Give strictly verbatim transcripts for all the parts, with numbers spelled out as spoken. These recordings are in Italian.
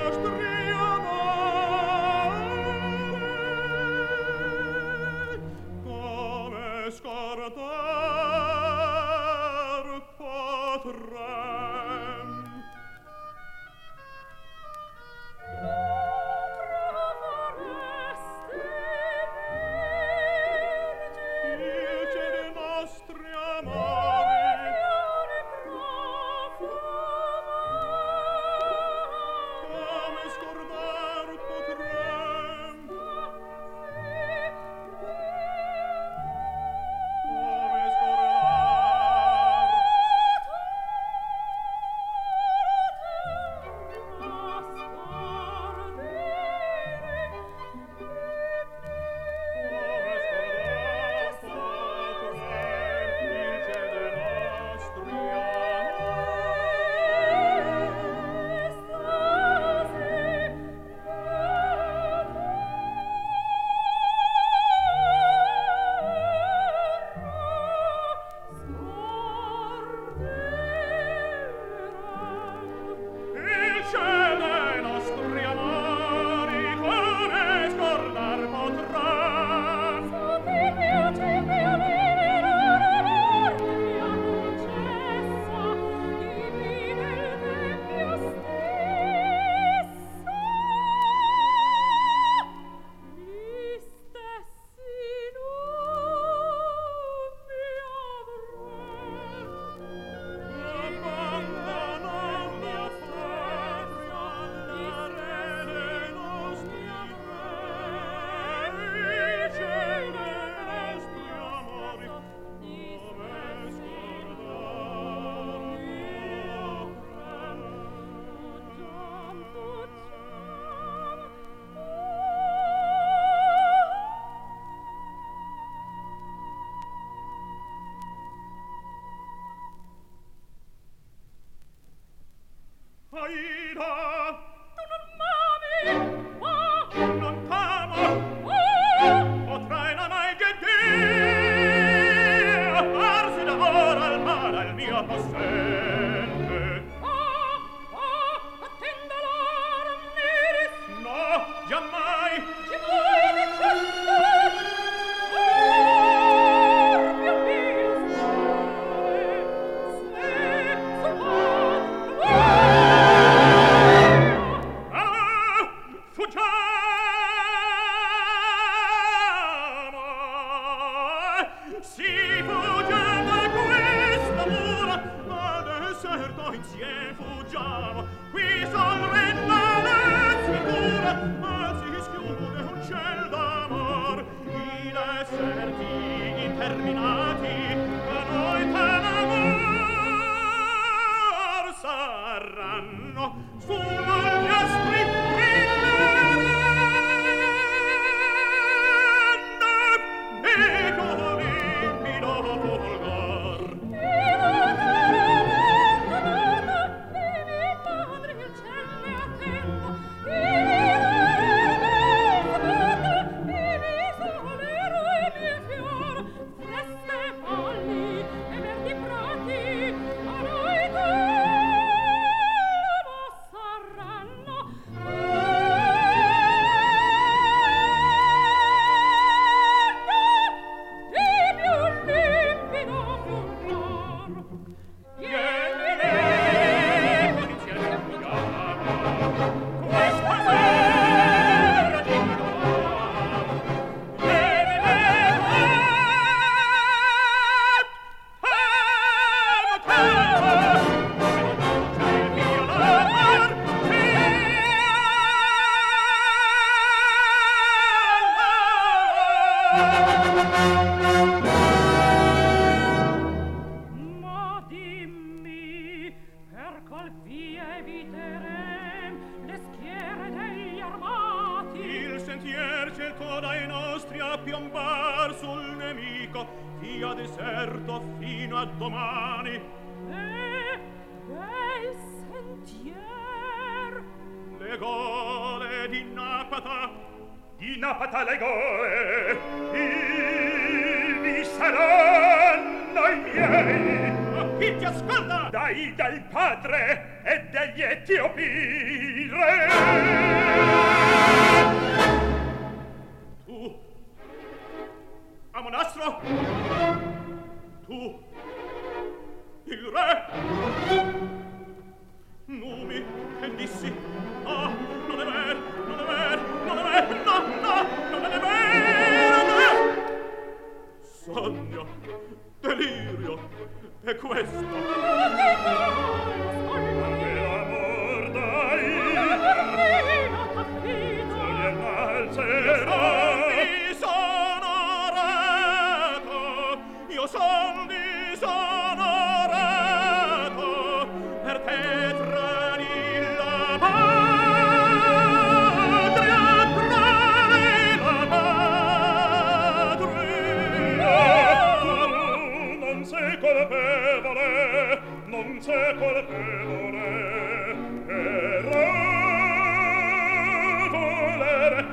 Dai dal padre e degli Etiopi re.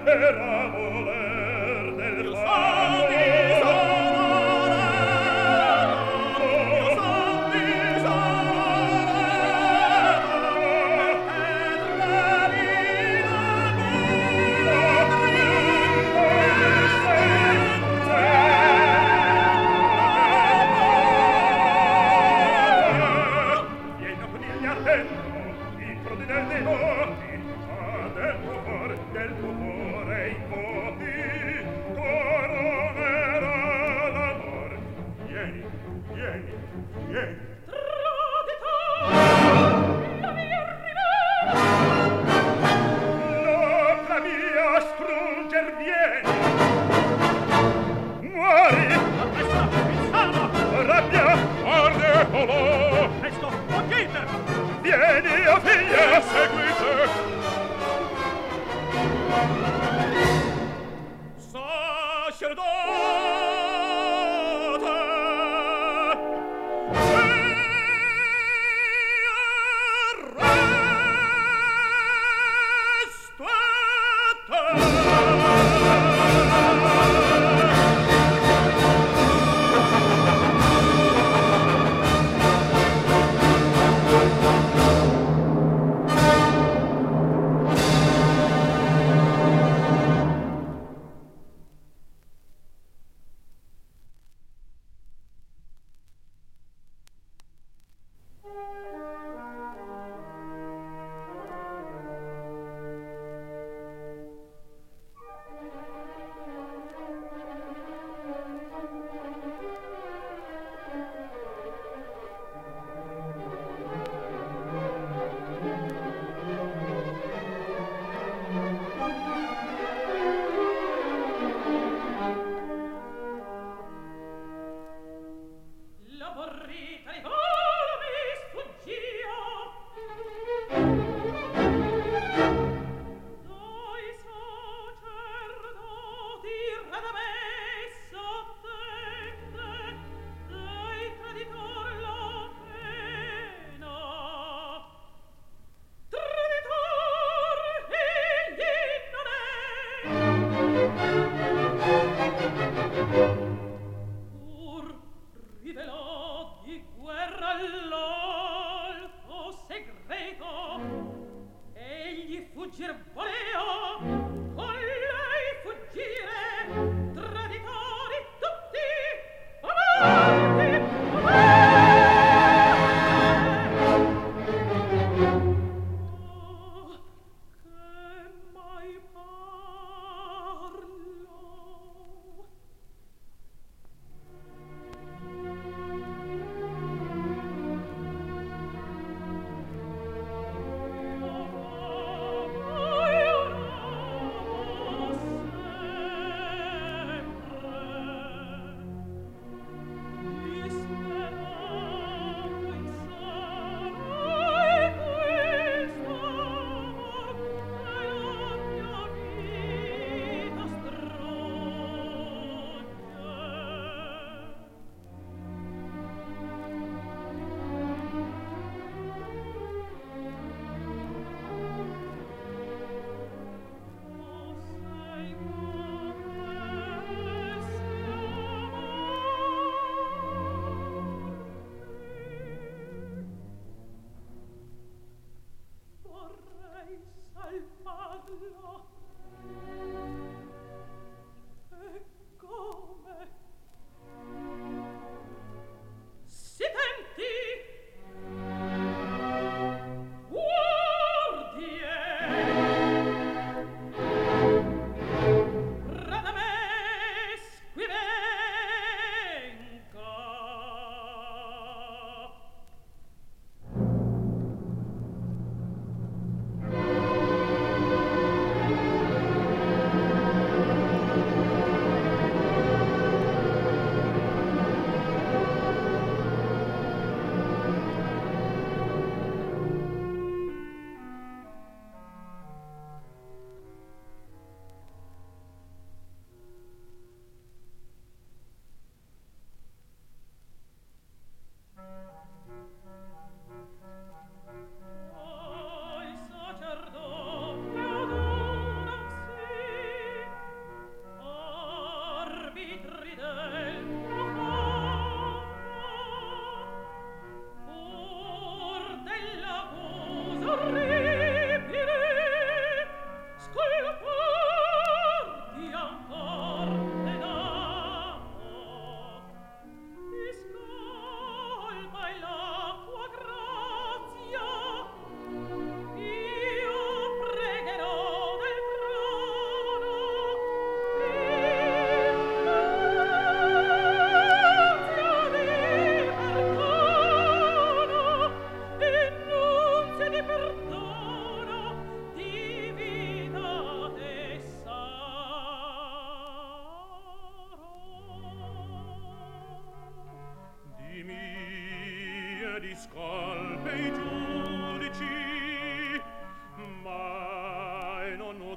Del tuo cuore, il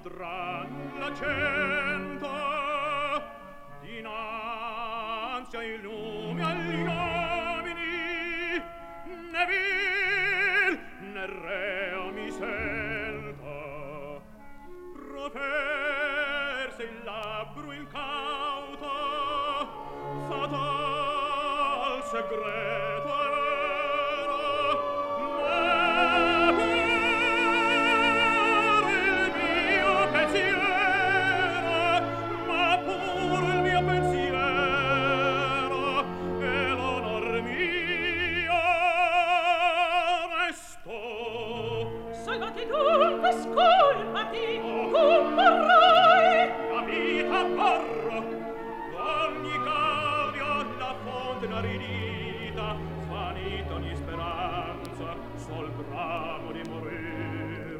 godran la cento dinanzi ai lumi agli uomini né vil né reo mi senta proferse il labbro incauto fatal segreto è vero ma pur il mio pensiero ma pur il mio pensiero e l'onor mio restò. Salvati dunque, scolmati, comporrai la vita porro d'ogni gaudio la fonte inaridita svanita ogni speranza sol bramo di morir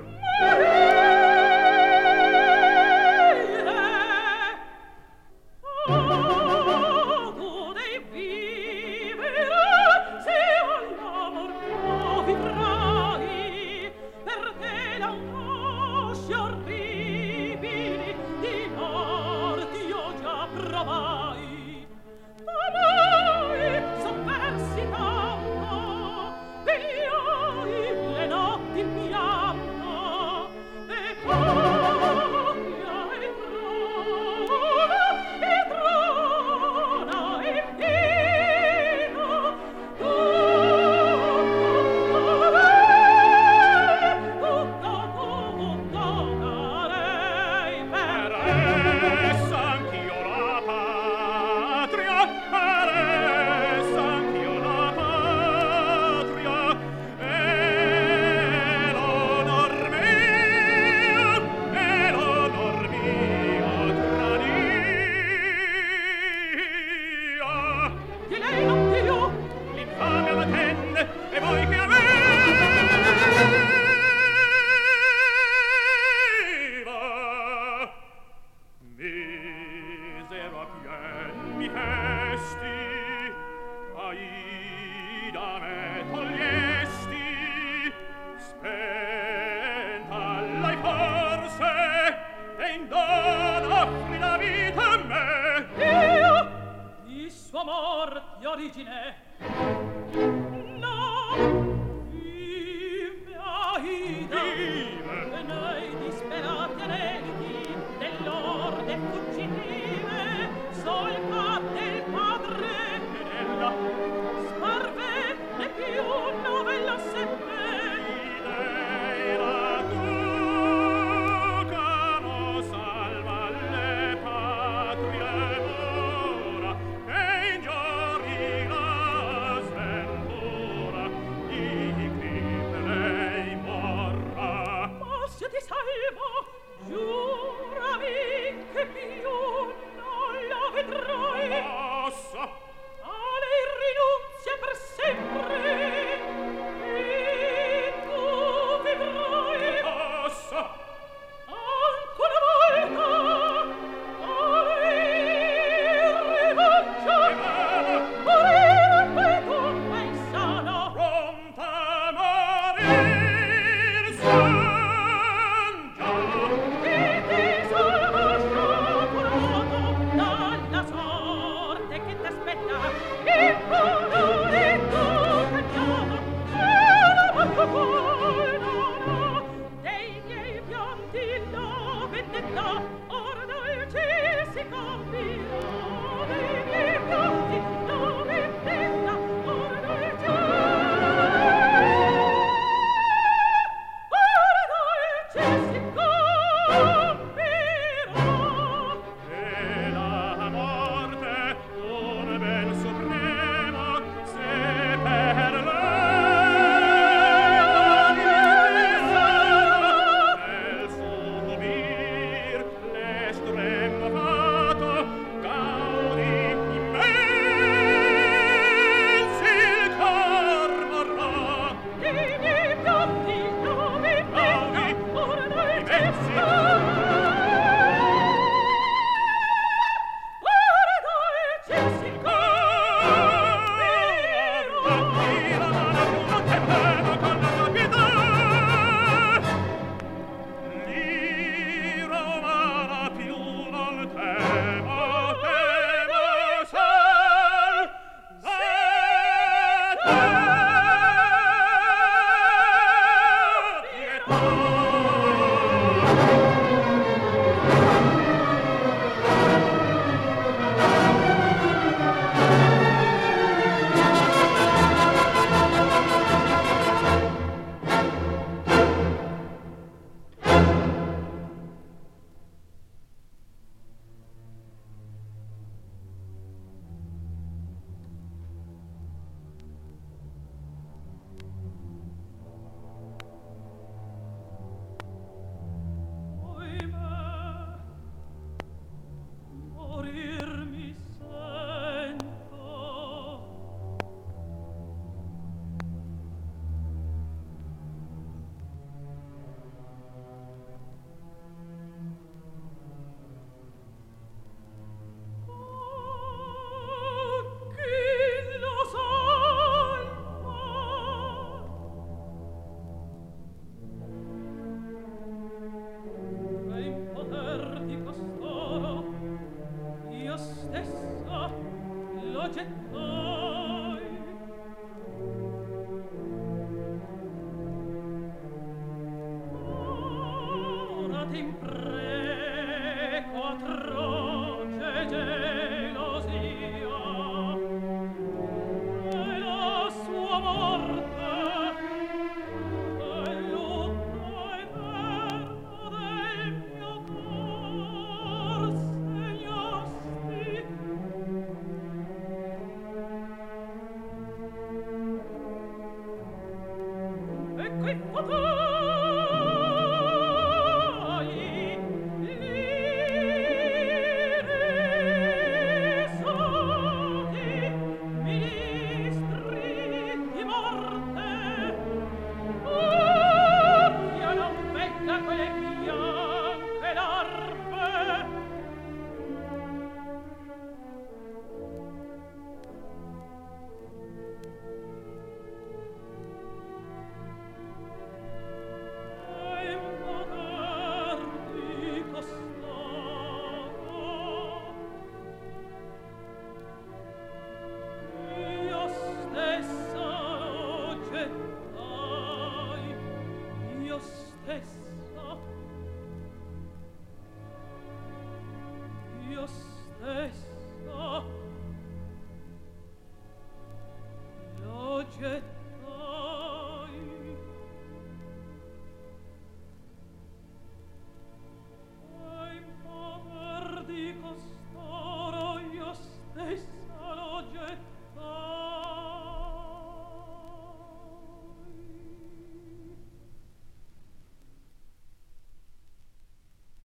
morire. Oh, tu devi vivere se all'amor tu vivrai, perché l'angoscia orribili di morti io già provai. Amai, son versi tanto, vegliai le notti in pianto, e paglia e trona, e trona e pino, tutto darei, tutto, tutto darei per essa anch'io la patria per essa anch'io la patria e l'onor mio e l'onor mio tradia di lei non più. l'infamia m'attende e voi che aveva misero a pien mi festi Aida me togliesti spenta l'hai forse e in dono offri la vita a me Io, il suo amor di origine, no, vive Aida, Vive. e noi disperati aneliti dell'orde fuggitive, solca del padre, ed ella sparve e più novella seppe. idei la ducano salva le patrie ora e in giorni la sventura di chi per lei morrà. Ma se ti salvo, giurami che più non la vedrai. Posso A lei rinunzia per sempre e tu vivrai posso ancora volta a lei rinuncia morire poi tu pensano pronta a morir son già che ti salva scioperato dalla sorte che t'aspetta e colore tu cagnata e la morte poi non ha dei miei pianti la vendetta ora dai cieli si capirà dei miei pianti la vendetta ora dai cieli ora dai cieli si capirà. e la morte un ben supremo se per lei nel subir l'estremo fato gaudi immensi il cor vorrà I miei pianti la vendetta ora dai cieli si ora dai cieli si capirà. L'ira t'impreco atroce gelosia e la sua morte è lutto eterno del mio cor segnasti e qui fatai l'irrisati ministri di morte Ufia non becca quelle bianche larve e poterti costato io stessa lo gettai io stessa